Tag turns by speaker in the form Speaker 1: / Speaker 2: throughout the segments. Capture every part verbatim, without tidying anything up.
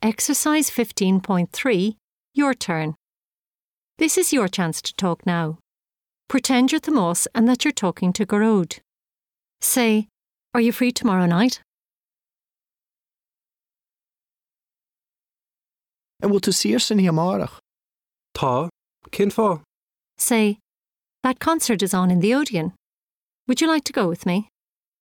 Speaker 1: Exercise fifteen point three, your turn. This is your chance to talk now. Pretend you're the Moss and that you're talking to Gearóid. Say, are you free tomorrow night?
Speaker 2: And will to see us in here tomorrow?
Speaker 3: Tá, cén fá?
Speaker 1: Say, that concert is on in the Odeon. Would you like to go with me?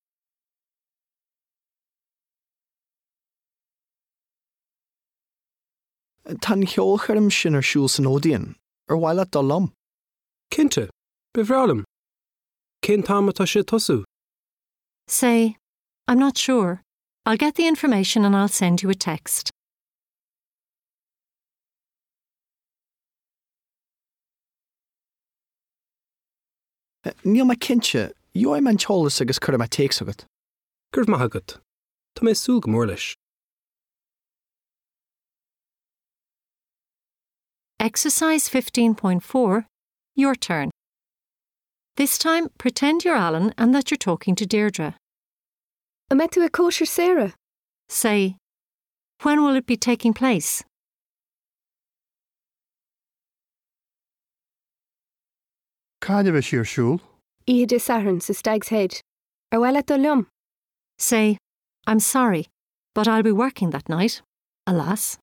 Speaker 2: Tá ceolchairm sin ar siúl san Odeon, ar bhaile dá lom.
Speaker 3: Cinnte, bhrealam. Cén táim atá sé tosú?
Speaker 1: Say, I'm not sure. I'll get the information and I'll send you a text.
Speaker 2: Níl ma cinse, jo man teolas agus chuir ma téacs agat.
Speaker 3: Gurb maith agat. Tá mé súil go mór leis.
Speaker 1: Exercise fifteen point four, your turn. This time, pretend you're Alan and that you're talking to Deirdre.
Speaker 4: I met to a kosher Sarah.
Speaker 1: Say, when will it be taking place?
Speaker 5: Cáine bheith sí ar siúl?
Speaker 4: Ihe de Saharn sa Stag's Head. Ar bhaile dá liom.
Speaker 1: Say, I'm sorry, but I'll be working that night, alas.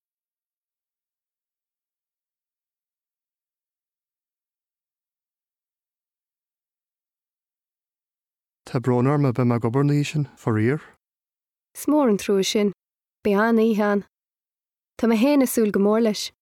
Speaker 5: Tá brónarma be ma gobarnaí sin foríor?
Speaker 4: Smór an trúa sin. Behan íhan. Tá ma héna súil go mór leis.